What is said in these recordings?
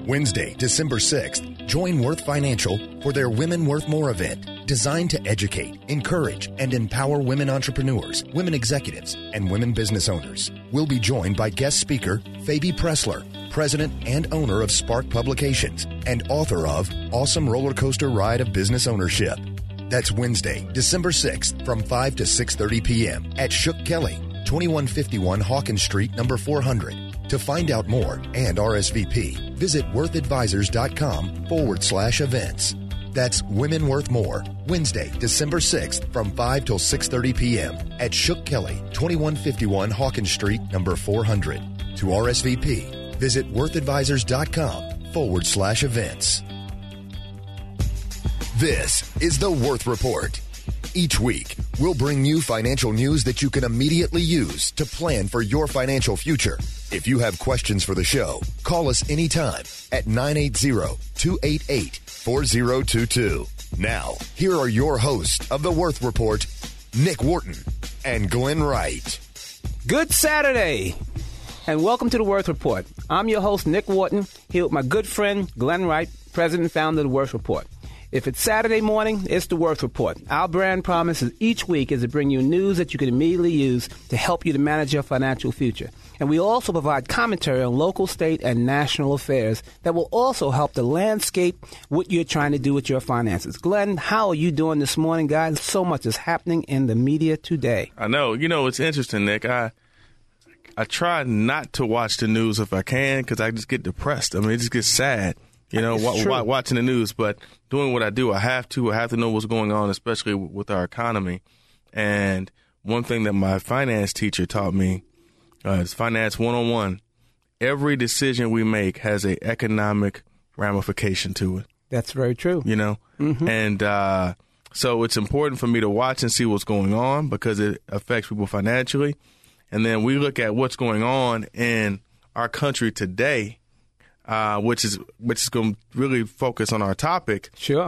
Wednesday, December 6th, join Worth Financial for their Women Worth More event, designed to educate, encourage, and empower women entrepreneurs, women executives, and women business owners. We'll be joined by guest speaker Fabi Pressler, president and owner of Spark Publications, and author of Awesome Roller Coaster Ride of Business Ownership. That's Wednesday, December 6th from 5 to 6:30 p.m. at Shook Kelly, 2151 Hawkins Street, number 400. To find out more and RSVP, visit worthadvisors.com/events. That's Women Worth More, Wednesday, December 6th from 5 till 6:30 p.m. at Shook Kelly, 2151 Hawkins Street, number 400. To RSVP, visit worthadvisors.com/events. This is the Worth Report. Each week, we'll bring you financial news that you can immediately use to plan for your financial future. If you have questions for the show, call us anytime at 980-288-4022. Now, here are your hosts of the Worth Report, Nick Wharton and Glenn Wright. Good Saturday, and welcome to the Worth Report. I'm your host, Nick Wharton, here with my good friend, Glenn Wright, president and founder of the Worth Report. If it's Saturday morning, it's the Worth Report. Our brand promise is each week is to bring you news that you can immediately use to help you to manage your financial future. And we also provide commentary on local, state, and national affairs that will also help to landscape what you're trying to do with your finances. Glenn, how are you doing this morning, guys? So much is happening in the media today. I know. You know, it's interesting, Nick. I try not to watch the news if I can because I just get depressed. I mean, it just gets sad. You know, watching the news, but doing what I do, I have to know what's going on, especially with our economy. And one thing that my finance teacher taught me is Finance 101. Every decision we make has an economic ramification to it. That's very true. You know, and so it's important for me to watch and see what's going on because it affects people financially. And then we look at what's going on in our country today. Which is going to really focus on our topic. Sure.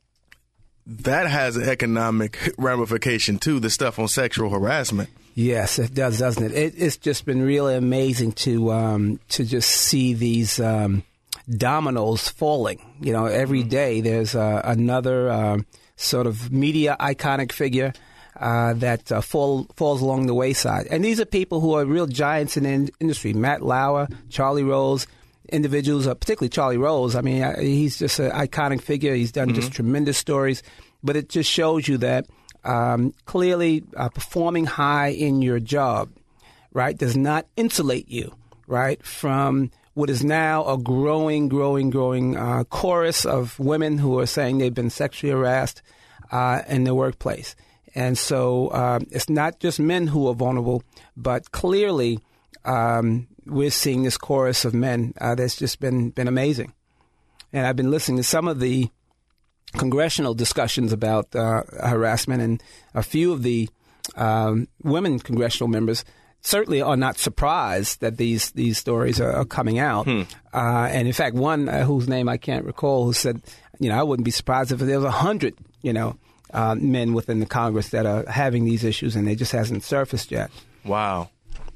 That has an economic ramification, too, the stuff on sexual harassment. Yes, it does, doesn't it? It's just been really amazing to just see these dominoes falling. You know, every day there's another sort of media iconic figure that falls along the wayside. And these are people who are real giants in the industry. Matt Lauer, Charlie Rose, individuals, particularly Charlie Rose. I mean, he's just an iconic figure. He's done just tremendous stories. But it just shows you that clearly performing high in your job, right, does not insulate you, right, from what is now a growing chorus of women who are saying they've been sexually harassed in the workplace. And so it's not just men who are vulnerable, but clearly we're seeing this chorus of men that's just been amazing. And I've been listening to some of the congressional discussions about harassment, and a few of the women congressional members certainly are not surprised that these stories are coming out. And in fact, one whose name I can't recall, who said, you know, I wouldn't be surprised if there was 100, men within the Congress that are having these issues, and they just hasn't surfaced yet. Wow.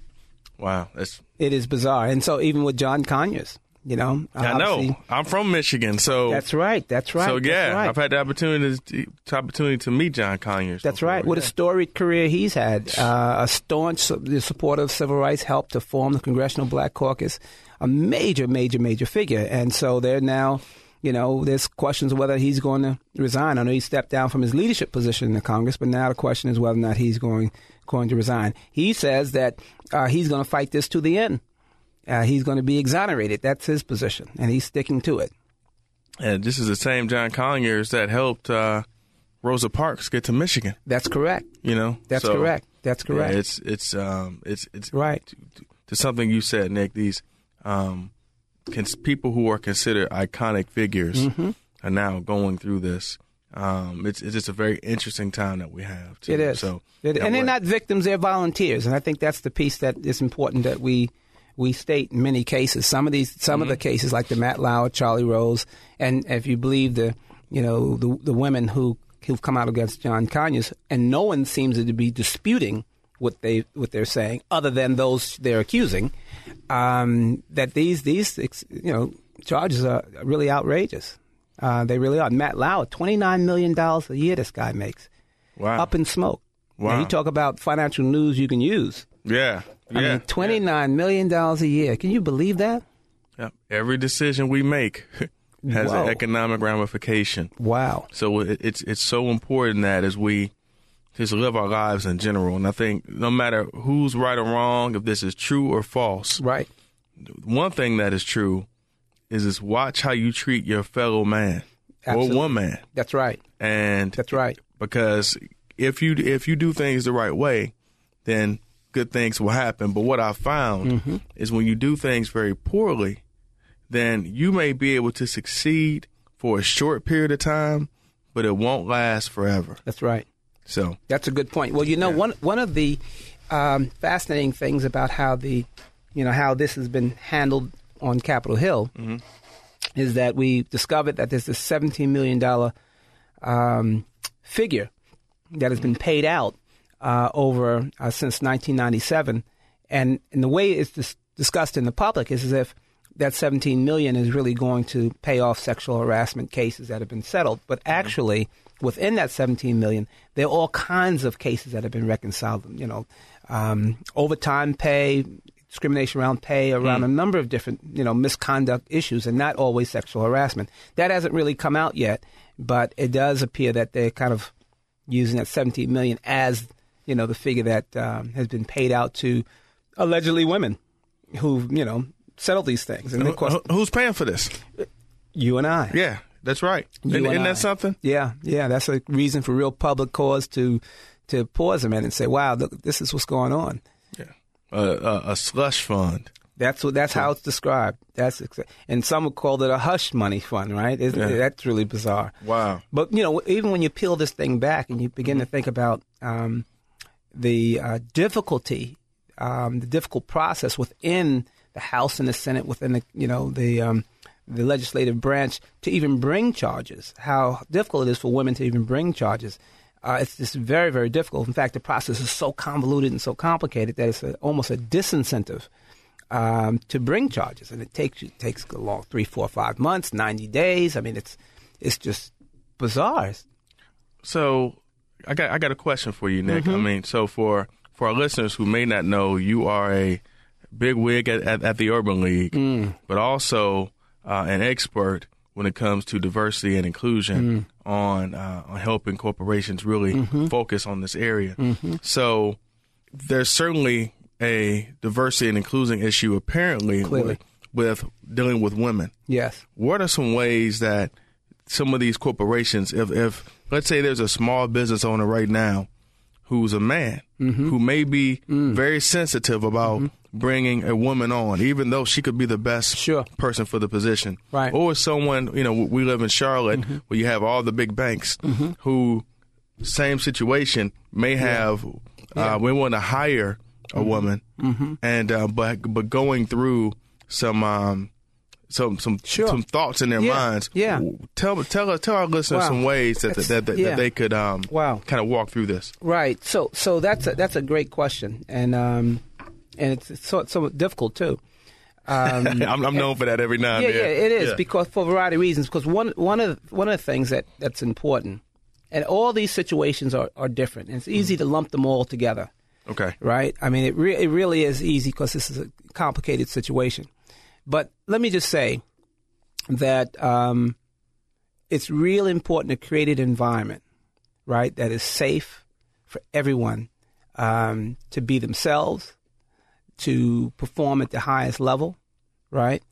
It is bizarre. And so even with John Conyers, I know. I'm from Michigan, so That's right. So yeah, I've had the opportunity to meet John Conyers. That's right. What a storied career he's had. A staunch supporter of civil rights, helped to form the Congressional Black Caucus, a major figure. And so they're now, there's questions of whether he's going to resign. I know he stepped down from his leadership position in the Congress, but now the question is whether or not he's going to resign. He says that he's going to fight this to the end. He's going to be exonerated. That's his position, and he's sticking to it. And this is the same John Conyers that helped Rosa Parks get to Michigan. That's correct. That's correct. That's correct. Yeah, it's right. To something you said, Nick. These people who are considered iconic figures are now going through this. It's just a very interesting time that we have. Too. It is. So, and they're not victims; they're volunteers, and I think that's the piece that is important that we state in many cases. Some of the cases, like the Matt Lauer, Charlie Rose, and if you believe the women who've come out against John Conyers, and no one seems to be disputing what they're saying, other than those they're accusing, that these charges are really outrageous. They really are. Matt Lauer, $29 million a year this guy makes. Wow. Up in smoke. Wow. Now, you talk about financial news you can use. Yeah. I mean, $29 million a year. Can you believe that? Yep. Every decision we make has an economic ramification. Wow. So it's so important that as we just live our lives in general, and I think no matter who's right or wrong, if this is true or false, right. One thing that is true is watch how you treat your fellow man. Absolutely. Or woman. That's right. And that's right. Because if you do things the right way, then good things will happen. But what I found is when you do things very poorly, then you may be able to succeed for a short period of time, but it won't last forever. That's right. So that's a good point. Well, one of the fascinating things about how how this has been handled on Capitol Hill is that we discovered that there's this $17 million figure that has been paid out over since 1997, and the way it's discussed in the public is as if that $17 million is really going to pay off sexual harassment cases that have been settled, but actually within that $17 million, there are all kinds of cases that have been reconciled. Overtime pay, discrimination around pay, around a number of different misconduct issues, and not always sexual harassment. That hasn't really come out yet, but it does appear that they're kind of using that $17 million as the figure that has been paid out to allegedly women who settle these things. And of course, who's paying for this? You and I. Yeah, that's right. Isn't that something? Yeah. That's a reason for Real Public Cause to pause a minute and say, "Wow, look, this is what's going on." Yeah, a slush fund. That's how it's described. And some would call it a hush money fund, right? That's really bizarre. Wow. But even when you peel this thing back and you begin to think about the difficulty, the difficult process within the House and the Senate, within the legislative branch to even bring charges, how difficult it is for women to even bring charges. It's just very, very difficult. In fact, the process is so convoluted and so complicated that it's almost a disincentive to bring charges, and it takes a long 3, 4, 5 months, 90 days. I mean, it's just bizarre. So, I got a question for you, Nick. I mean, so for our listeners who may not know, you are a big wig at the Urban League, but also an expert when it comes to diversity and inclusion on helping corporations really focus on this area. So there's certainly a diversity and inclusion issue apparently with dealing with women. Yes. What are some ways that some of these corporations, if let's say there's a small business owner right now who's a man who may be very sensitive about bringing a woman on, even though she could be the best person for the position. Right. Or someone, we live in Charlotte where you have all the big banks who, same situation, may have, we want to hire a woman, and but going through some thoughts in their minds. Yeah. Tell our listeners some ways that they could kind of walk through this. Right. So that's a great question, and it's so difficult too. I'm known for that every now and then. Yeah, it is because for a variety of reasons. Because one of the things that's important, and all these situations are different, and it's easy to lump them all together. Okay. Right. I mean, it really is easy because this is a complicated situation. But let me just say that it's really important to create an environment, right, that is safe for everyone to be themselves, to perform at the highest level, right,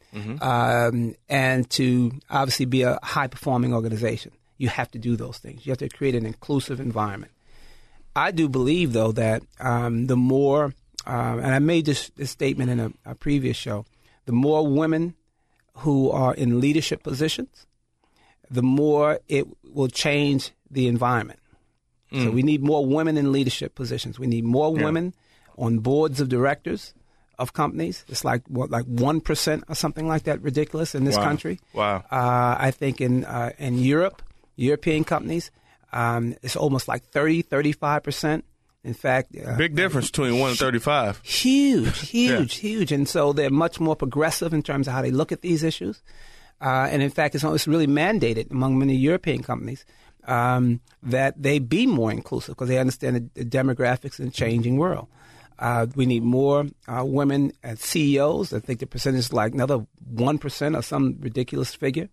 and to obviously be a high-performing organization. You have to do those things. You have to create an inclusive environment. I do believe, though, that the more, and I made this statement in a previous show, the more women who are in leadership positions, the more it will change the environment. So we need more women in leadership positions. We need more women on boards of directors of companies. It's like 1% or something like that, ridiculous in this country. Wow. I think in European companies, it's almost like 30-35%. In fact, big difference between 1 and 35. Huge. And so they're much more progressive in terms of how they look at these issues. And in fact, it's really mandated among many European companies that they be more inclusive because they understand the demographics in a changing world. We need more women as CEOs. I think the percentage is like another 1% or some ridiculous figure.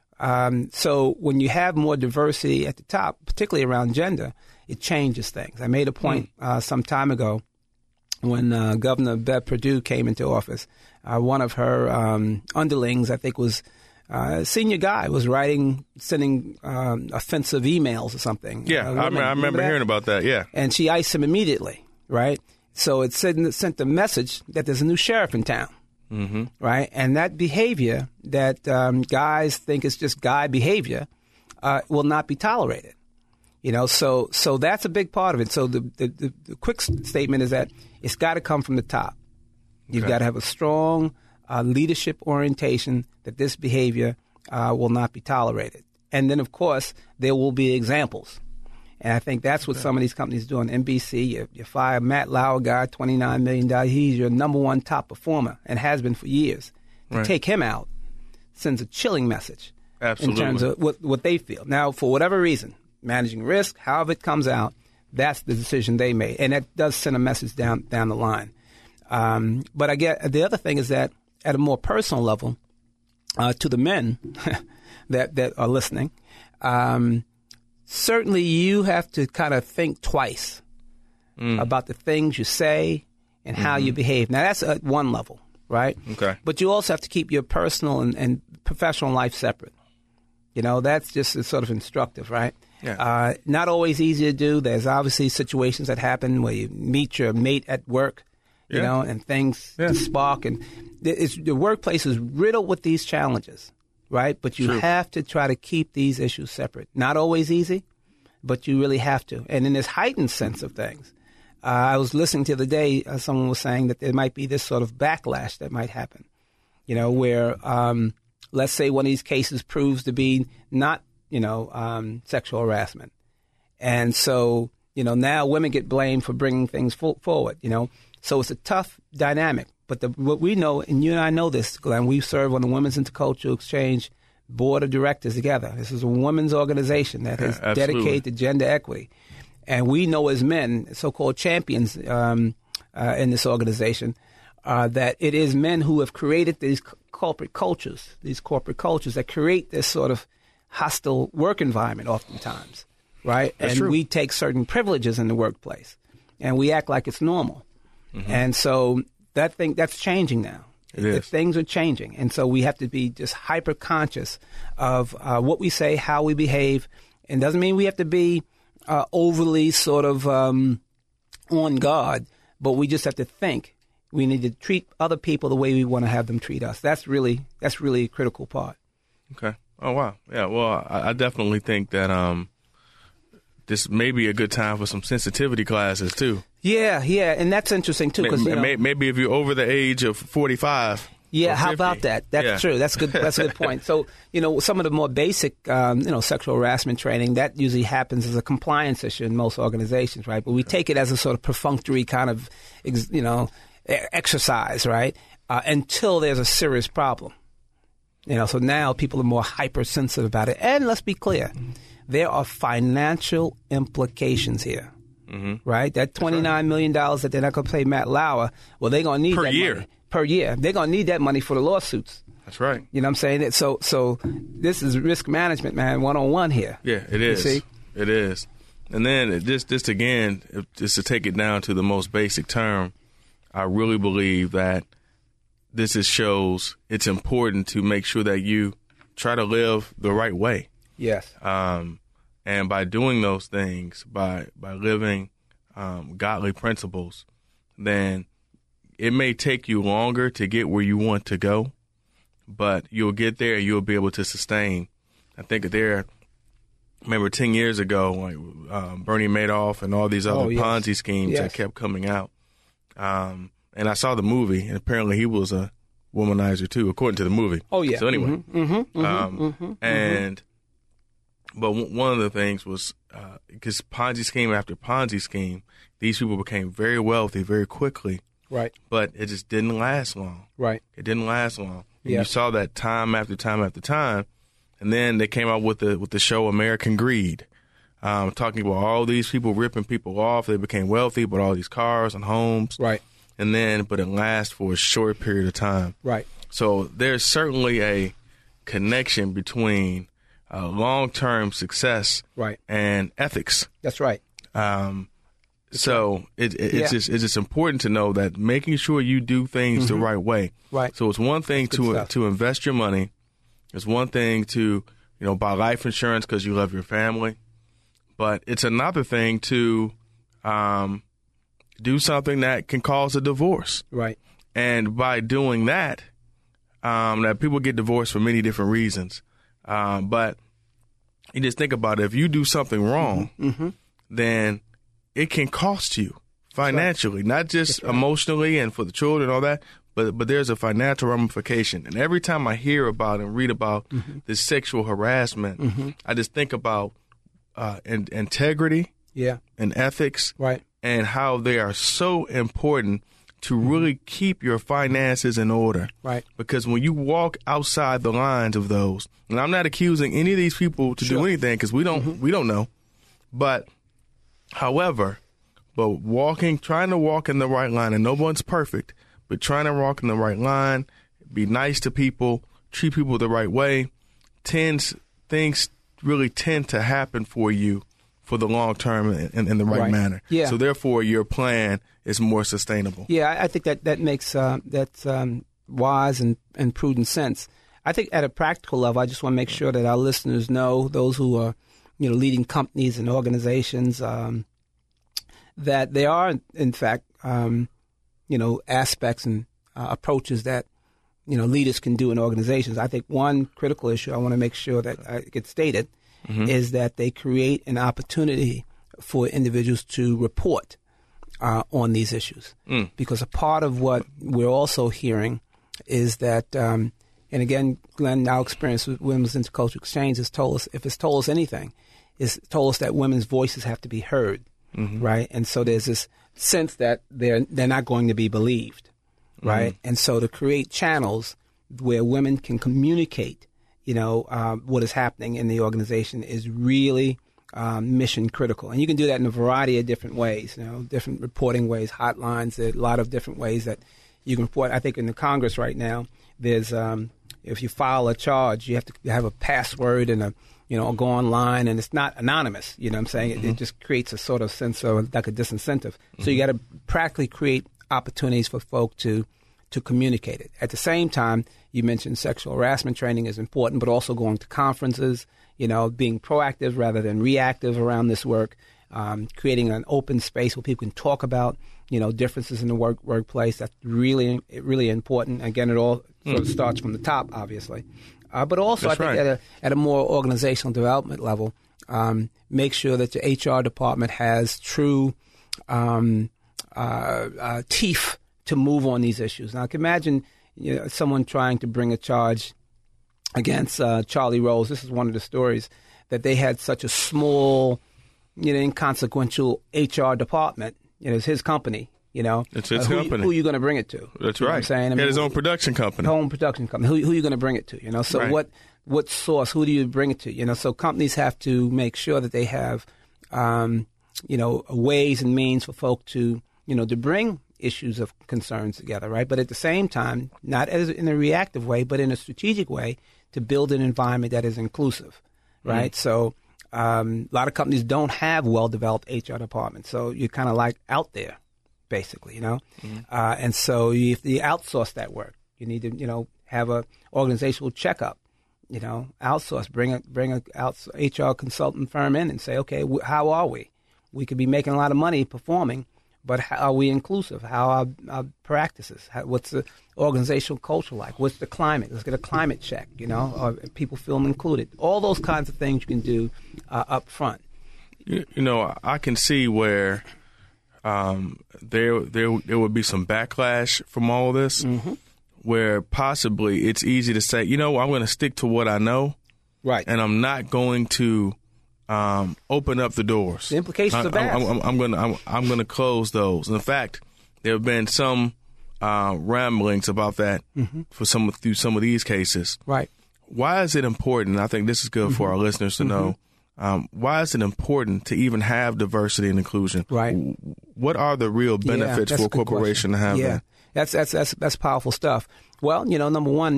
So when you have more diversity at the top, particularly around gender, it changes things. I made a point some time ago when Governor Bev Perdue came into office. One of her underlings, I think, was a senior guy, was sending offensive emails or something. Yeah, I remember hearing about that, yeah. And she iced him immediately, right? So it sent the message that there's a new sheriff in town. Mm-hmm. Right, and that behavior that guys think is just guy behavior will not be tolerated. So that's a big part of it. So the quick statement is that it's got to come from the top. You've got to have a strong leadership orientation that this behavior will not be tolerated, and then of course there will be examples. And I think that's what some of these companies do on NBC. You fire Matt Lauer, guy, $29 million. He's your number one top performer and has been for years. To take him out sends a chilling message in terms of what they feel. Now, for whatever reason, managing risk, however it comes out, that's the decision they made. And that does send a message down the line. But I get the other thing is that at a more personal level, to the men that are listening, certainly you have to kind of think twice about the things you say and how you behave. Now, that's at one level, right? Okay. But you also have to keep your personal and professional life separate. That's just sort of instructive, right? Yeah. Not always easy to do. There's obviously situations that happen where you meet your mate at work, and things spark. And the workplace is riddled with these challenges. Right? But you have to try to keep these issues separate. Not always easy, but you really have to. And in this heightened sense of things, I was listening the other day, someone was saying that there might be this sort of backlash that might happen, where let's say one of these cases proves to be not, sexual harassment. And so, now women get blamed for bringing things forward, So it's a tough dynamic. But what we know, and you and I know this, Glenn, we serve on the Women's Intercultural Exchange Board of Directors together. This is a women's organization that is dedicated to gender equity. And we know as men, so-called champions in this organization, that it is men who have created these corporate cultures that create this sort of hostile work environment oftentimes, right? That's and true. We take certain privileges in the workplace, and we act like it's normal. Mm-hmm. And so that's changing now. It is. Things are changing. And so we have to be just hyper conscious of what we say, how we behave. And doesn't mean we have to be overly sort of on guard, but we just have to think we need to treat other people the way we want to have them treat us. That's really a critical part. Okay. Oh, wow. Yeah, well, I definitely think that this may be a good time for some sensitivity classes, too. Yeah, and that's interesting, too. Cause, maybe if you're over the age of 45. Yeah, how about that? That's true. That's good. That's a good point. So, some of the more basic, sexual harassment training, that usually happens as a compliance issue in most organizations, right? But we take it as a sort of perfunctory kind of, exercise, right? Until there's a serious problem. So now people are more hypersensitive about it. And let's be clear, there are financial implications here. Mm-hmm. Right? That $29 million that they're not going to pay Matt Lauer, well, they're going to need that money. Per year. They're going to need that money for the lawsuits. That's right. You know what I'm saying? So this is risk management, man, one-on-one here. Yeah, it is. You see? It is. And then just to take it down to the most basic term, I really believe that this shows it's important to make sure that you try to live the right way. Yes. And by doing those things, by living godly principles, then it may take you longer to get where you want to go, but you'll get there and you'll be able to sustain. I think remember 10 years ago, like Bernie Madoff and all these other Ponzi schemes that kept coming out. And I saw the movie, and apparently he was a womanizer too, according to the movie. Oh, yeah. So anyway, but one of the things was because Ponzi scheme after Ponzi scheme, these people became very wealthy very quickly. Right. But it just didn't last long. Right. It didn't last long. And you saw that time after time after time. And then they came out with the show American Greed, talking about all these people ripping people off. They became wealthy, but all these cars and homes. Right. But it lasts for a short period of time. Right. So there's certainly a connection between long-term success and ethics. That's right. So it's just important to know that making sure you do things the right way. Right. So it's one thing to invest your money. It's one thing to buy life insurance because you love your family, but it's another thing to do something that can cause a divorce. Right. And by doing that, that people get divorced for many different reasons. But you just think about it. If you do something wrong, then it can cost you financially, not just emotionally and for the children and all that, but there's a financial ramification. And every time I hear about and read about this sexual harassment, I just think about integrity and ethics and how they are so important to really keep your finances in order. Right. Because when you walk outside the lines of those, and I'm not accusing any of these people to do anything because we don't know, but however, trying to walk in the right line, and no one's perfect, but trying to walk in the right line, be nice to people, treat people the right way, things really tend to happen for you for the long term in the right manner. Yeah. So therefore, your plan is more sustainable. Yeah, I think that makes that's wise and prudent sense. I think at a practical level, I just want to make sure that our listeners know, those who are leading companies and organizations, that there are in fact aspects and approaches that leaders can do in organizations. I think one critical issue I want to make sure that gets stated is that they create an opportunity for individuals to report on these issues. Because a part of what we're also hearing is that, and again, Glenn, our experience with Women's Intercultural Exchange has told us, if it's told us anything, it's told us that women's voices have to be heard, right? And so there's this sense that they're not going to be believed, right? And so to create channels where women can communicate, what is happening in the organization is really mission critical. And you can do that in a variety of different ways, different reporting ways, hotlines, a lot of different ways that you can report. I think in the Congress right now, there's if you file a charge, you have to have a password and go online, and it's not anonymous. You know what I'm saying? It just creates a sort of sense of like a disincentive. So you got to practically create opportunities for folk to communicate it. At the same time, you mentioned sexual harassment training is important, but also going to conferences, being proactive rather than reactive around this work, creating an open space where people can talk about, differences in the workplace. That's really, really important. Again, it all sort of starts from the top, obviously. But also, That's I think at a more organizational development level, make sure that your HR department has true teeth to move on these issues. Now, I can imagine someone trying to bring a charge against Charlie Rose. This is one of the stories that they had such a small, inconsequential HR department. It's his company. It's his company. Who are you going to bring it to? That's right. What I'm saying? He had his own production company. Who are you going to bring it to? So right. What source? Who do you bring it to? So companies have to make sure that they have, ways and means for folk to, to bring issues of concerns together, right? But at the same time, not as in a reactive way, but in a strategic way to build an environment that is inclusive, right? So a lot of companies don't have well-developed HR departments, so you're kind of like out there, basically, and so you outsource that work. You need to, have a organizational checkup, outsource, bring a HR consultant firm in and say, okay, how are we? We could be making a lot of money performing, but how are we inclusive? How are our practices? What's the organizational culture like? What's the climate? Let's get a climate check, Are people feeling included? All those kinds of things you can do up front. I can see where there would be some backlash from all of this, where possibly it's easy to say, I'm going to stick to what I know, right, and I'm not going to open up the doors. The implications are vast. I'm going to close those. In fact, there have been some ramblings about that through some of these cases. Right. Why is it important? I think this is good for our listeners to know. Why is it important to even have diversity and inclusion? Right. What are the real benefits for a corporation to have that? That's powerful stuff. Well, number one,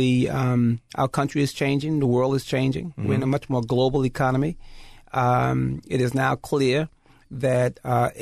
our country is changing. The world is changing. We're in a much more global economy. It is now clear that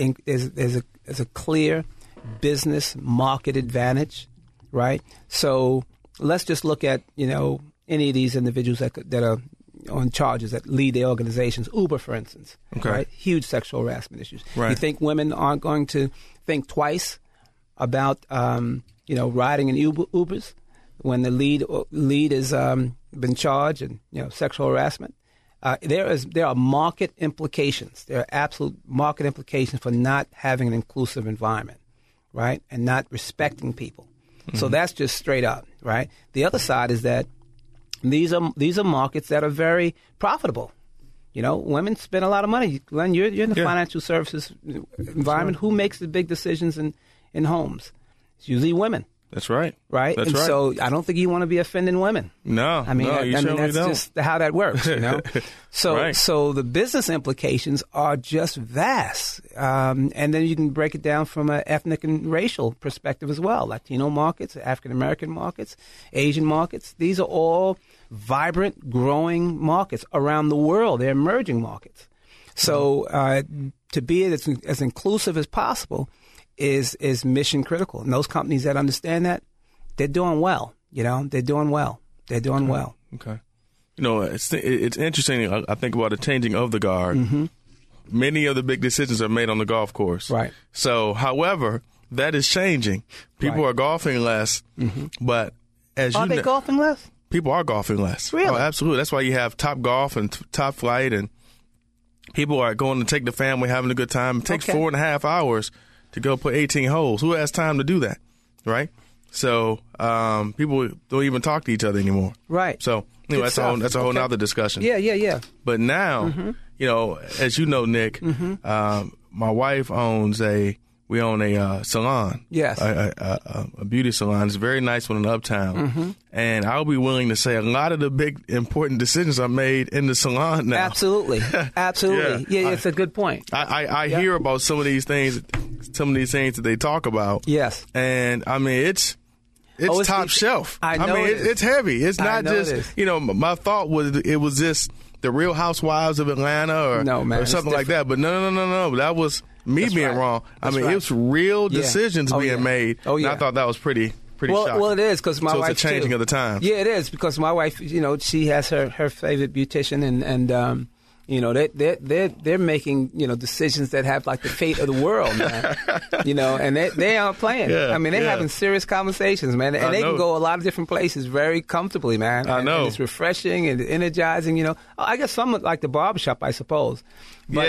there's a clear business market advantage, right? So let's just look at, any of these individuals that are on charges that lead their organizations. Uber, for instance, right? Huge sexual harassment issues. Right. You think women aren't going to think twice about, riding in Ubers when the lead is been charged and, sexual harassment? There are market implications. There are absolute market implications for not having an inclusive environment, right, and not respecting people. So that's just straight up, right? The other side is that these are markets that are very profitable. Women spend a lot of money. Glenn, you're in the financial services environment. Who makes the big decisions in homes? It's usually women. That's right. Right? That's and right. so I don't think you want to be offending women. No. That's just how that works, So right. So the business implications are just vast. And then you can break it down from an ethnic and racial perspective as well. Latino markets, African-American markets, Asian markets. These are all vibrant, growing markets around the world. They're emerging markets. So to be as inclusive as possible is mission critical. And those companies that understand that, they're doing well. They're doing well. Okay. It's interesting. I think about the changing of the guard. Many of the big decisions are made on the golf course. Right. So, however, that is changing. People are golfing less, but are they golfing less? People are golfing less. Really? Oh, absolutely. That's why you have Top Golf and Top Flight, and people are going to take the family, having a good time. It takes 4.5 hours to go play 18 holes. Who has time to do that, right? So people don't even talk to each other anymore. Right. So that's a whole nother discussion. Yeah. But now, as you know, Nick, my wife we own a salon. Yes. A beauty salon. It's a very nice one in Uptown. And I'll be willing to say a lot of the big important decisions are made in the salon now. Absolutely. Yeah, it's a good point. I hear about some of these things that they talk about. Yes. And it's top shelf. It's heavy. It's not just, my thought was it was just the Real Housewives of Atlanta or something like that. But no. That was me being wrong. It was real decisions being made. Oh, yeah. And I thought that was pretty shocking. Well, it is because my wife. It's a changing of the times. Yeah, it is because my wife, she has her favorite beautician and they're making decisions that have like the fate of the world, man. And they aren't playing. Yeah, they're having serious conversations, man, and they can go a lot of different places very comfortably, man. I know. And it's refreshing and energizing. I guess some like the barbershop, I suppose. But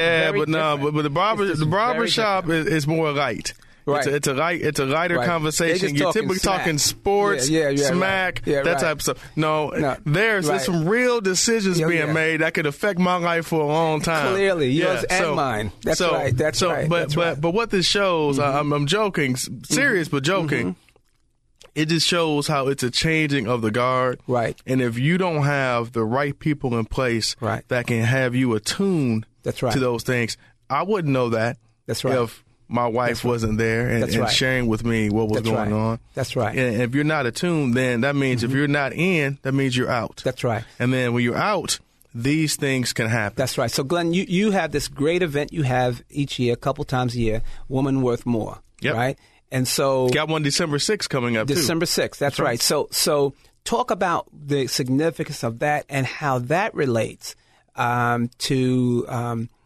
the barbershop is more light. Right. It's a lighter conversation. You're typically talking sports, smack, that type of stuff. No, there's some real decisions being made that could affect my life for a long time. Clearly, yours and mine. That's right. But what this shows, I'm joking, serious but joking. It just shows how it's a changing of the guard. Right. And if you don't have the right people in place that can have you attuned to those things, I wouldn't know that. That's right. If my wife wasn't there and sharing with me what was going on. That's right. And if you're not attuned, then that means if you're not in, that means you're out. That's right. And then when you're out, these things can happen. That's right. So, Glenn, you have this great event you have each year, a couple times a year, Woman Worth More, right? And so... Got one December 6th coming up, December 6th, that's right. So talk about the significance of that and how that relates to...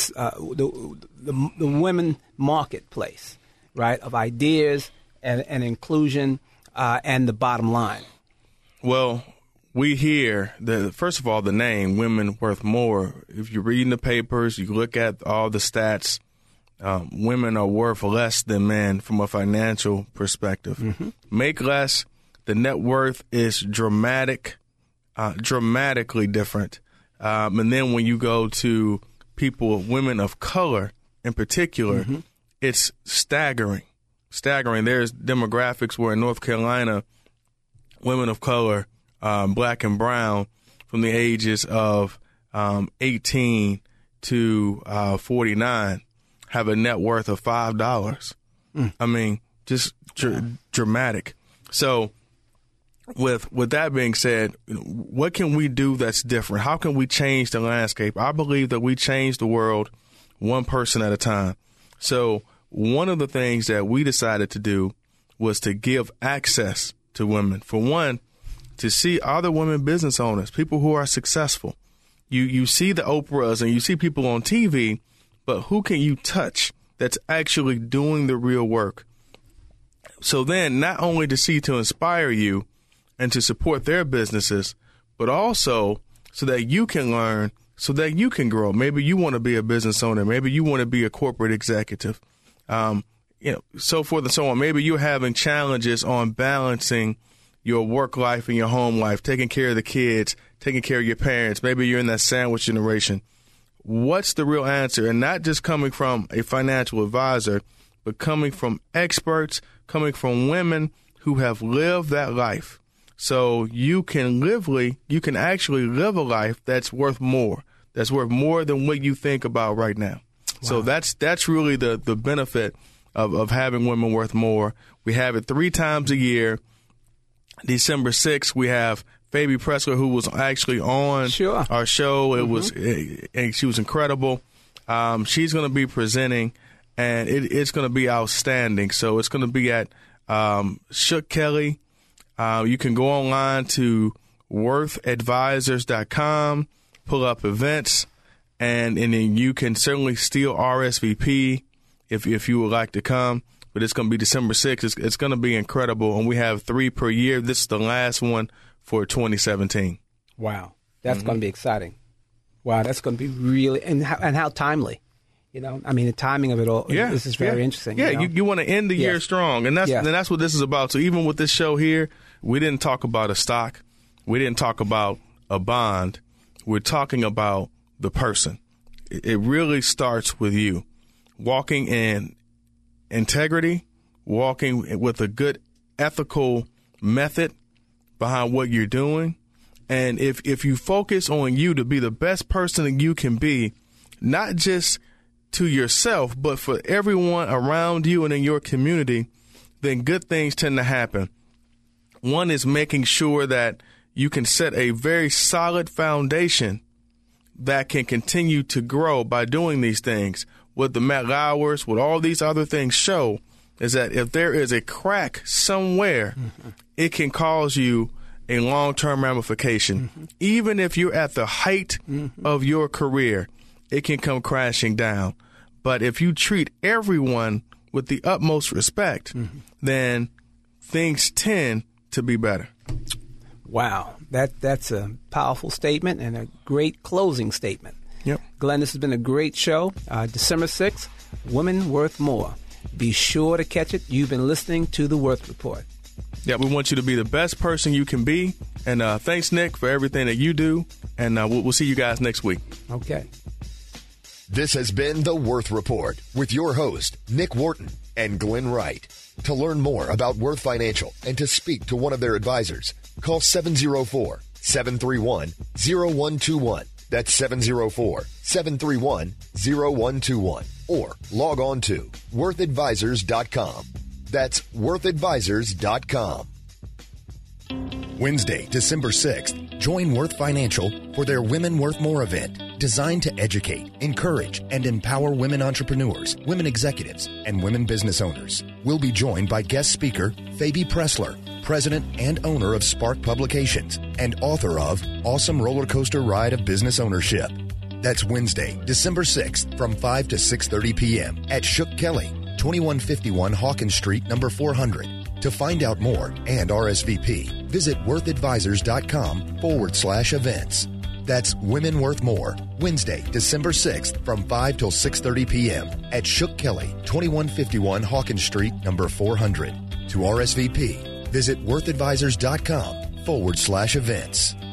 the women marketplace, right, of ideas and inclusion and the bottom line. Well, we hear, first of all, the name Women Worth More. If you're reading the papers, you look at all the stats, women are worth less than men from a financial perspective. Make less, the net worth is dramatically different. And then when you go to women of color in particular, it's staggering staggering. There's demographics where in North Carolina, women of color, black and brown, from the ages of 18 to 49, have a net worth of $5. I mean, just dramatic. So with that being said, what can we do that's different? How can we change the landscape? I believe that we change the world one person at a time. So one of the things that we decided to do was to give access to women. For one, to see other women business owners, people who are successful. You see the Oprahs and you see people on TV, but who can you touch that's actually doing the real work? So then not only to inspire you and to support their businesses, but also so that you can learn, so that you can grow. Maybe you want to be a business owner. Maybe you want to be a corporate executive, so forth and so on. Maybe you're having challenges on balancing your work life and your home life, taking care of the kids, taking care of your parents. Maybe you're in that sandwich generation. What's the real answer? And not just coming from a financial advisor, but coming from experts, coming from women who have lived that life. So you can actually live a life that's worth more than what you think about right now. Wow. So that's really the benefit of having Women Worth More. We have it 3 times a year. December 6th, we have Phoebe Pressler, who was actually on our show. It was, and she was incredible. She's going to be presenting, and it's going to be outstanding. So it's going to be at Shook Kelly. You can go online to worthadvisors.com, pull up events, and then you can certainly still RSVP if you would like to come. But it's going to be December 6th. It's going to be incredible, and we have 3 per year. This is the last one for 2017. Wow. That's going to be exciting. Wow, that's going to be really – and how timely. You know, I mean, the timing of it all, this is very interesting. Yeah, you know? you want to end the year strong, and that's what this is about. So even with this show here, we didn't talk about a stock. We didn't talk about a bond. We're talking about the person. It really starts with you. Walking in integrity, walking with a good ethical method behind what you're doing. And if you focus on you to be the best person that you can be, not just to yourself, but for everyone around you and in your community, then good things tend to happen. One is making sure that you can set a very solid foundation that can continue to grow by doing these things. What the Matt Lauers, what all these other things show is that if there is a crack somewhere, it can cause you a long-term ramification. Even if you're at the height of your career, it can come crashing down. But if you treat everyone with the utmost respect, then things tend to be better. Wow. That's a powerful statement and a great closing statement. Yep. Glenn, this has been a great show. December 6th, Women Worth More. Be sure to catch it. You've been listening to The Worth Report. Yeah, we want you to be the best person you can be. And thanks, Nick, for everything that you do. And we'll see you guys next week. Okay. This has been The Worth Report with your host, Nick Wharton and Glenn Wright. To learn more about Worth Financial and to speak to one of their advisors, call 704-731-0121. That's 704-731-0121. Or log on to worthadvisors.com. That's worthadvisors.com. Wednesday, December 6th, join Worth Financial for their Women Worth More event, designed to educate, encourage, and empower women entrepreneurs, women executives, and women business owners. We'll be joined by guest speaker Phoebe Pressler, president and owner of Spark Publications and author of Awesome Roller Coaster Ride of Business Ownership. That's Wednesday, December 6th from 5 to 6:30 p.m. at Shook Kelly, 2151 Hawkins Street, number 400. To find out more and RSVP, visit worthadvisors.com/events. That's Women Worth More, Wednesday, December 6th from 5 till 6:30 p.m. at Shook Kelly, 2151 Hawkins Street, number 400. To RSVP, visit worthadvisors.com/events.